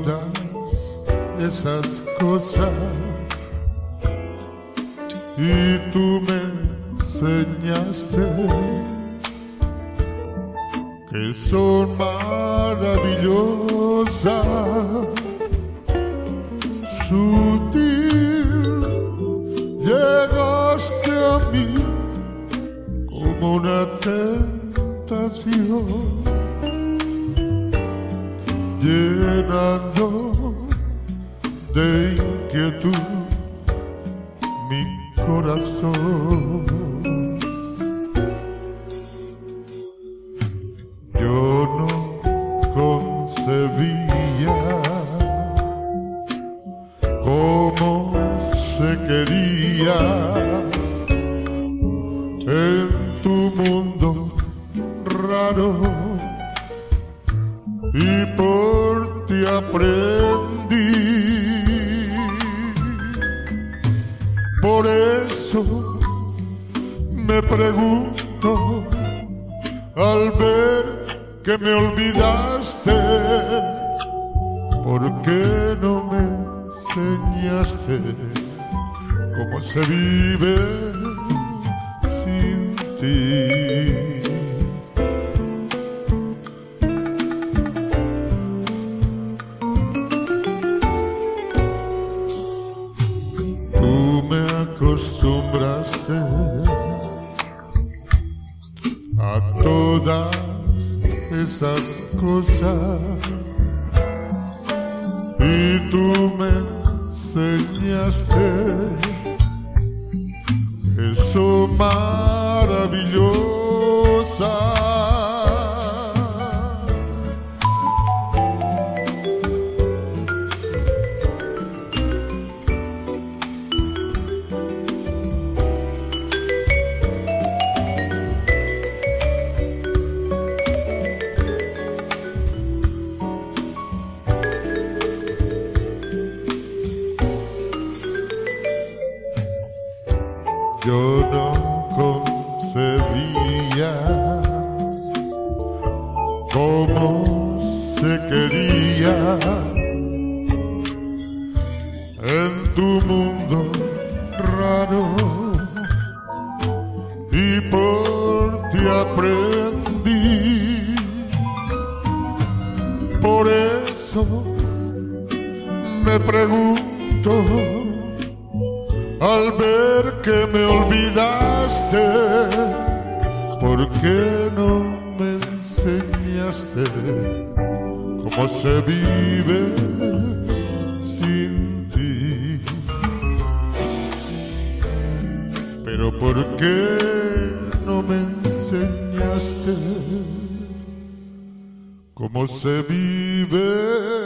todas esas cosas y tú me enseñaste que son maravillosas. Sutil llegaste a mí como una tentación, llenando de inquietud mi corazón. Yo no concebía cómo se quería en tu mundo raro, y por ti aprendí. Por eso me pregunto al ver que me olvidaste, ¿por qué no me enseñaste cómo se vive sin ti? Tú me acostumbraste a todas esas cosas y tú me enseñaste que son maravillosas. Yo no concebía cómo se quería en tu mundo raro, y por ti aprendí. Por eso me pregunto al ver que me olvidaste, ¿por qué no me enseñaste cómo se vive sin ti? Pero ¿por qué no me enseñaste cómo se vive